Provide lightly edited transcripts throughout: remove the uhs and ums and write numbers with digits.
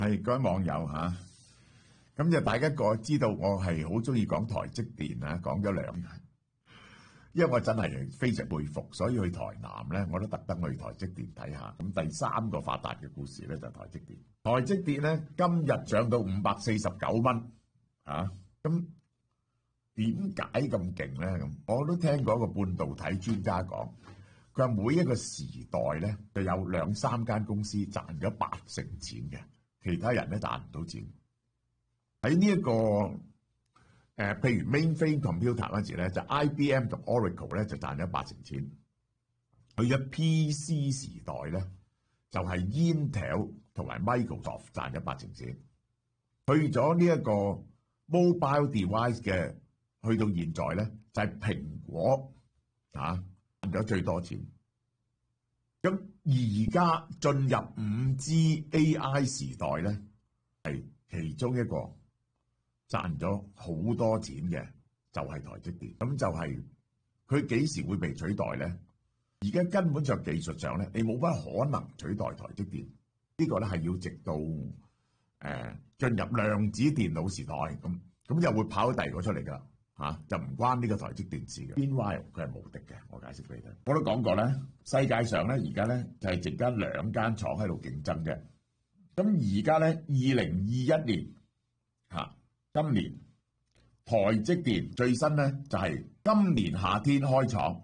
係各位網友嚇，咁就大家知道我係好中意講台積電啊，講咗兩年，因為我真係非常佩服，所以去台南咧，我都特登去台積電睇下。咁第三個發達嘅故事咧就係台積電。台積電咧今日漲到549蚊啊！咁點解咁勁咧？咁我都聽過一個半導體專家講，佢話每一個時代咧就有兩三間公司賺咗80%錢嘅。其他人咧賺唔到錢。喺呢一個譬如 mainframe computer 嗰時咧，就 IBM 同 Oracle 咧就賺咗80%錢。去咗 PC 時代咧，就係 Intel 同埋 Microsoft 賺咗80%錢。去咗呢一個 mobile device 嘅，去到現在咧就係蘋果賺咗最多錢。咁而家進入5G AI 時代咧，係其中一個賺咗好多錢嘅，就係台積電。咁就係佢幾時會被取代咧？而家根本上技術上咧，你冇乜可能取代台積電。呢個咧係要直到進入量子電腦時代，咁就會跑第二個出嚟㗎啦。就唔關呢個台積電視嘅。Meanwhile 佢係無敵嘅，我解釋俾你聽。我都講過咧，世界上咧而家咧就係剩間兩間廠喺度競爭嘅。咁而家咧2021年今年台積電最新咧就係今年夏天開廠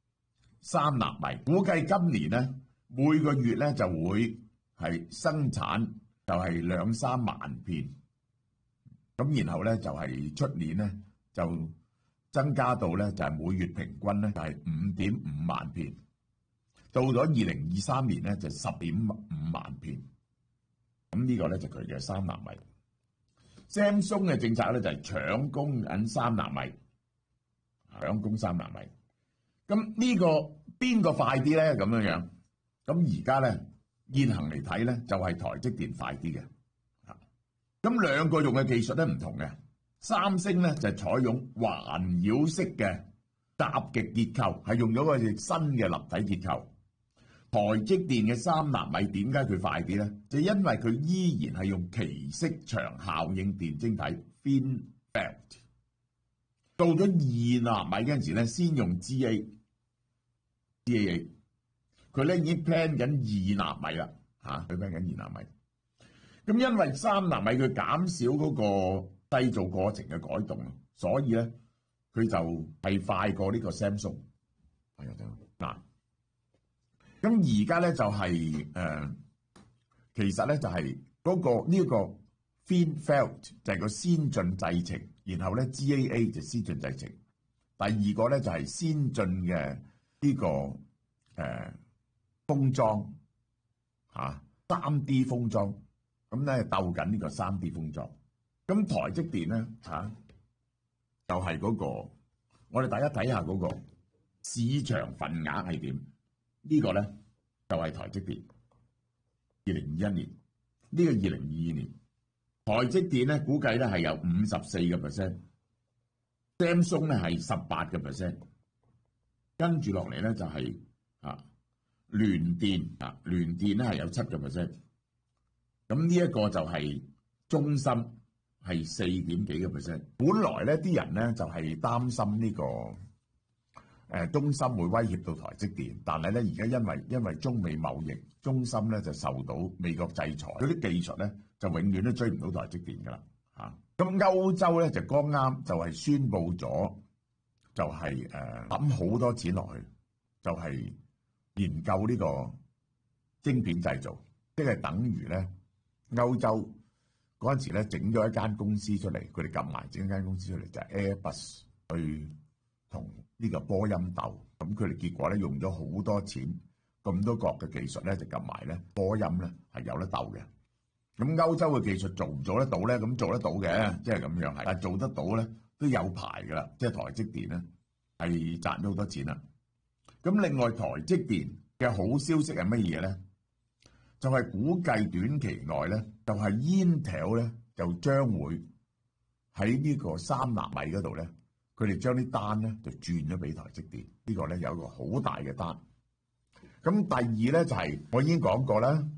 3納米，估計今年咧每個月咧就會係生產就係2-3萬片，咁然後咧就係出年咧就增加到咧就係每月平均咧就係5.5萬片，到咗2023年咧就10.5萬片。咁呢個咧就佢嘅3納米。Samsung 嘅政策咧就係搶攻緊3納米，搶攻3納米。咁呢個邊個快啲咧？咁樣樣。咁而家咧現行嚟睇咧就係台積電快啲嘅。咁兩個用嘅技術咧唔同嘅。三星咧就係採用環繞式嘅夾極結構，係用咗個新嘅立體結構。台積電嘅3納米點解佢快啲咧？就因為佢依然係用奇色場效應電晶體 FinFET。到咗2納米嗰陣時咧，先用 GAA，佢咧已經 plan 緊2納米啦，佢 plan 緊2納米。咁因為3納米佢減少嗰個製造過程嘅改動，所以咧佢就係快過呢個 Samsung。嗱，咁而家咧就係其實咧就係嗰個呢個 FinFET 就係個先進製程，然後咧 GAA 就先進製程。第二個咧就係先進嘅呢個封裝3D 封裝，咁咧鬥緊呢個3D 封裝。咁台積電咧就係嗰個，我哋大家睇下嗰個市場份額係點？呢個咧就係台積電2021年，呢個2022年，台積電咧估計咧係有54%，Samsung 咧係18%，跟住落嚟咧就係聯電，聯電咧係有7%，咁呢一個就係中芯。係4點幾個 percent。本來咧啲人咧就係擔心呢個中芯會威脅到台積電，但係咧而家因為中美貿易，中芯咧就受到美國制裁，嗰啲技術咧就永遠都追唔到台積電㗎啦嚇。咁歐洲咧就剛啱就係宣布咗，就係抌好多錢落去，就係研究呢個晶片製造，即係等於咧歐洲。嗰陣時咧，整咗一間公司出嚟，佢哋夾埋整一間公司出嚟，就係 Airbus 去同呢個波音鬥。咁佢哋結果咧用咗好多錢，咁多國嘅技術咧就夾埋咧，波音咧係有得鬥嘅。咁歐洲嘅技術做唔做得到咧？咁做得到嘅，即係咁樣係。但係做得到咧都有排㗎啦，即係台積電咧係賺咗好多錢啦。咁另外台積電嘅好消息係乜嘢咧？就係估計短期內咧，就係 Intel 咧就將會喺呢個3納米嗰度咧，佢哋將啲單咧就轉咗俾台積電。呢個咧有一個好大嘅單。咁第二咧就係我已經講過啦，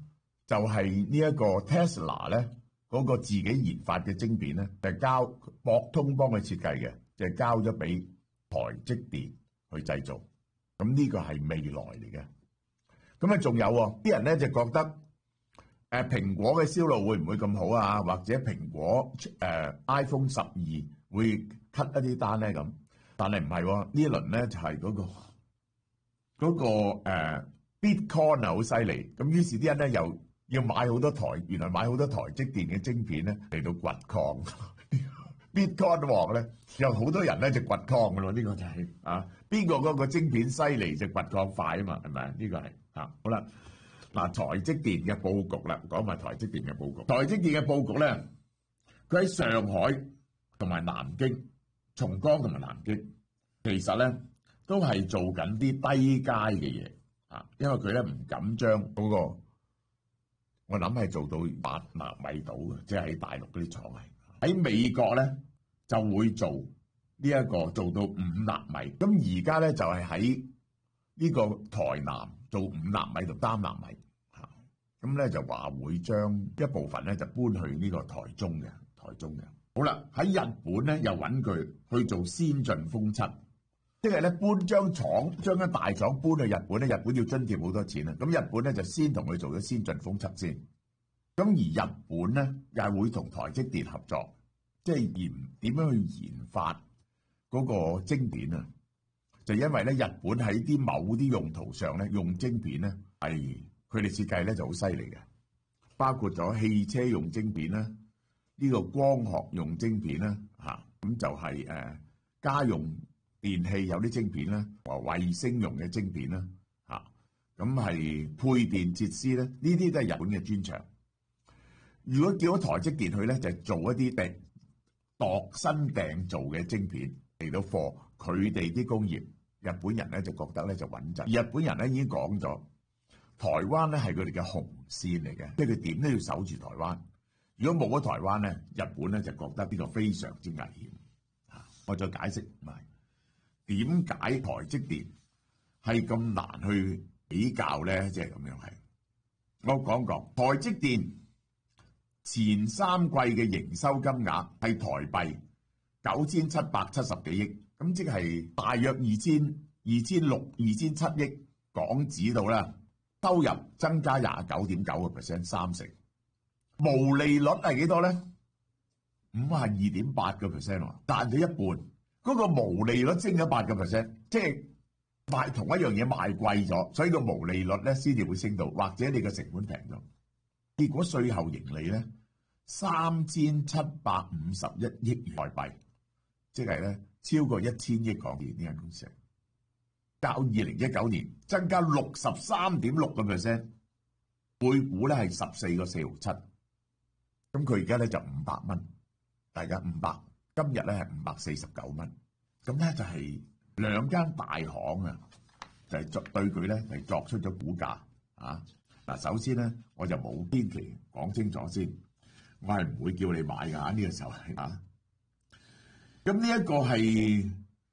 就係呢一個 Tesla 咧嗰個自己研發嘅晶片咧，就交博通幫佢設計嘅，就係交咗俾台積電去製造。咁呢個係未來嚟嘅。咁啊，仲有啲人咧就覺得蘋果嘅銷路會唔會咁好啊？或者蘋果iPhone 12會 cut 一啲單咧咁？但係唔係喎，呢一輪咧就係嗰個Bitcoin 啊好犀利。咁於是啲人咧又要買好多台，原來買好多台積電嘅晶片咧嚟到掘礦。Bitcoin 王咧有好多人咧就掘礦㗎咯，呢個就係邊個嗰個晶片犀利就掘礦快啊嘛，係咪？呢個係好啦。嗱，台積電嘅佈局啦，講埋台積電嘅佈局。台積電嘅佈局咧，佢喺上海同埋南京、松江同埋南京，其實咧都係做緊啲低階嘅嘢因為佢咧唔敢將嗰個，我諗係做到8納米度嘅，即係喺大陸嗰啲廠係。喺美國咧就會做呢一個做到5納米，咁而家咧就係喺呢個台南做5納米同3納米咁咧就話會將一部分咧就搬去呢個台中嘅。好啦，喺日本咧又揾佢去做先進封測，即係咧將間大廠搬去日本咧，日本要津貼好多錢啊。咁日本咧就先同佢做咗先進封測先。咁而日本咧又係會同台積電合作，即係點樣去研發嗰個晶片啊？就因為咧日本喺某啲用途上咧用晶片咧係佢哋設計咧就好犀利嘅，包括咗汽車用晶片啦，呢個光學用晶片啦咁就係家用電器有啲晶片啦，或衛星用嘅晶片啦咁係配電設施咧，呢啲都係日本嘅專長。如果叫咗台積電去咧，就做一啲度身訂造嘅晶片嚟到貨佢哋啲工業。日本人咧就覺得咧就穩陣。日本人咧已經講咗，台灣咧係佢哋嘅紅線嚟嘅，即係佢點都要守住台灣。如果冇咗台灣咧，日本咧就覺得呢個非常之危險。我再解釋埋點解台積電係咁難去比較咧，即係咁樣係。我講台積電前3季嘅營收金額係台幣9770幾億，咁即係大約2600、2700億港紙度啦。收入增加29.9%，三成。毛利率係幾多咧？52.8%，賺咗一半。嗰個毛利率升咗8%，即係賣同一樣嘢賣貴咗，所以個毛利率咧先至會升到，或者你個成本平咗。結果稅後盈利咧3751億元台幣，即係咧超過1000億港元。呢間公司較2019年增加63.6%，每股咧係14個4毫7。咁佢而家咧就500蚊，大家500，今日咧係549蚊。咁咧就係兩間大行啊，就係對佢咧係作出咗估價嗱，首先咧我就冇天期講清楚先，我係唔會叫你買㗎呢個時候咁呢一個係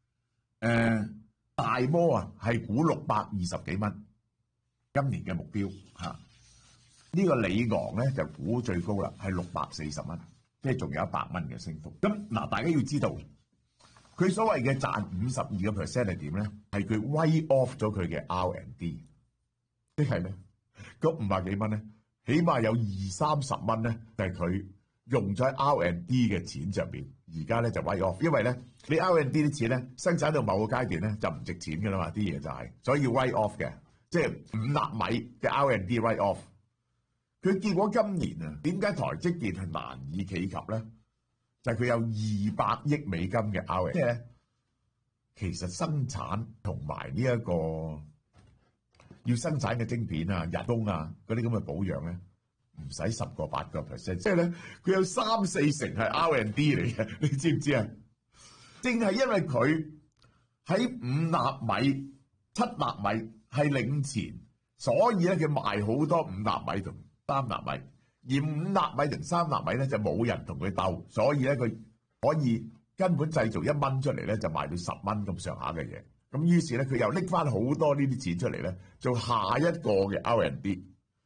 大摩係估620幾蚊，今年嘅目標呢個里昂咧就估最高啦，係640蚊，即係仲有100蚊嘅升幅。咁嗱，大家要知道佢所謂嘅賺52% 係點咧？係佢 write off 咗佢嘅 R&D， 即係咧嗰500幾蚊咧，起碼有20-30蚊咧，就係佢用咗喺 R&D 嘅錢上邊。而家咧就 write off， 因為咧你 R&D 啲錢咧生產到某個階段咧就唔值錢㗎啦嘛，啲嘢就係，所以要 write off 嘅，即係5納米嘅 R&D write off。佢結果今年點解台積電係難以企及咧？就係佢有200億美金嘅 R&D， 即係咧其實生產同埋呢一個要生產嘅晶片人工嗰啲咁嘅保養咧，唔使10個8%，即係咧佢有3-4成係 R&D 嚟嘅，你知唔知啊？正係因為佢喺5納米、7納米係領前，所以咧佢賣好多5納米同3納米，而5納米同3納米咧就冇人同佢鬥，所以咧佢可以根本製造1蚊出嚟咧就賣到10蚊咁上下嘅嘢。咁於是咧佢又拎翻好多呢啲錢出嚟咧做下一個嘅 R&D，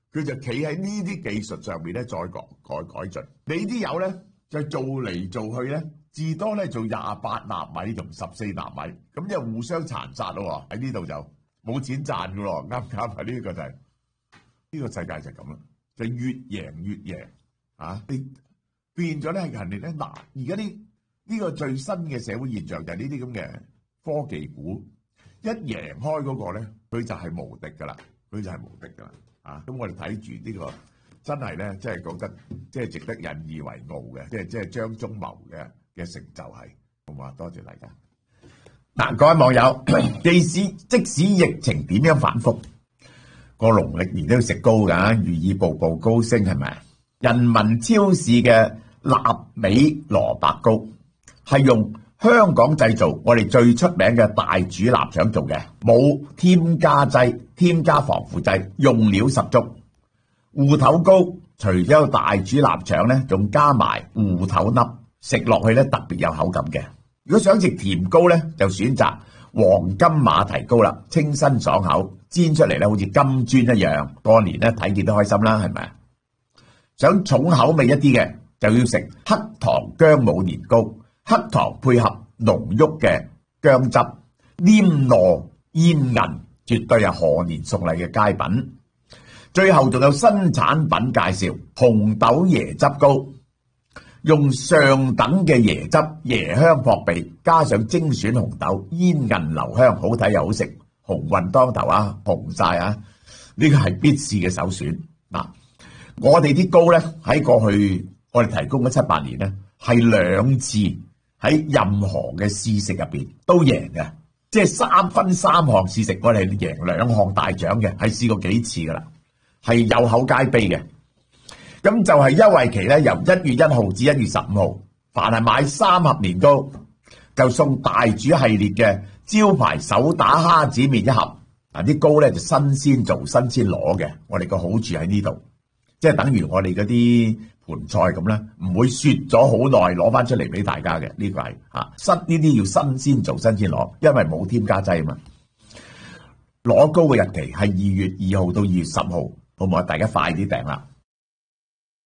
佢就企喺呢啲技術上面咧再改進。你啲友咧就做嚟做去咧，至多咧做28納米同14納米，咁就互相殘殺咯。喺呢度就冇錢賺噶咯，啱唔啱啊？呢個就係呢個世界就係咁啦，就越贏越贏啊！你變咗咧，人哋咧嗱，而家呢個最新嘅社會現象就係呢啲咁嘅科技股一贏開嗰個咧，佢就係無敵噶啦，佢就係無敵噶啦啊！咁我哋睇住呢個真係咧，即係覺得即係值得引以為傲嘅，即係張忠謀嘅成就係，好嘛？多謝大家。嗱，各位網友，即使疫情點樣反覆，個農曆年都要食糕㗎，寓意步步高升係咪？人民超市嘅臘味蘿蔔糕係用香港製造，我哋最出名嘅大煮臘腸做嘅，冇添加劑、添加防腐劑，用料十足。芋頭糕除咗有大煮臘腸咧，仲加埋芋頭粒，食落去咧特別有口感嘅。如果想食甜糕咧，就選擇黃金馬蹄糕啦，清新爽口，煎出嚟咧好似金磚一樣，過年咧睇見都開心啦，係咪？想重口味一啲嘅，就要食黑糖薑母年糕，黑糖配合濃郁嘅薑汁，黏糯煙韌，絕對係賀年送禮嘅佳品。最後仲有新產品介紹，紅豆椰汁糕，用上等嘅椰汁，椰香撲鼻，加上精選紅豆，煙韌留香，好睇又好食，鴻運當頭啊，紅晒啊！呢個係必試嘅首選嗱。我哋啲糕咧喺過去我哋提供咗7-8年咧，係2次喺任何嘅試食入邊都贏嘅，即係3分3項試食，我哋贏2項大獎嘅，係試過幾次噶啦，係有口皆碑嘅。咁就係優惠期咧，由1月1號至1月15號，凡係買3盒年糕，就送大煮系列嘅招牌手打蝦子麵1盒。嗱，啲糕咧就新鮮做、新鮮攞嘅，我哋個好處喺呢度。即係等於我哋嗰啲盤菜咁啦，唔會雪咗好耐攞翻出嚟俾大家嘅，呢個係新呢啲要新鮮做新鮮攞，因為冇添加劑啊嘛。攞糕嘅日期係2月2號到2月10號，好唔好？大家快啲訂啦！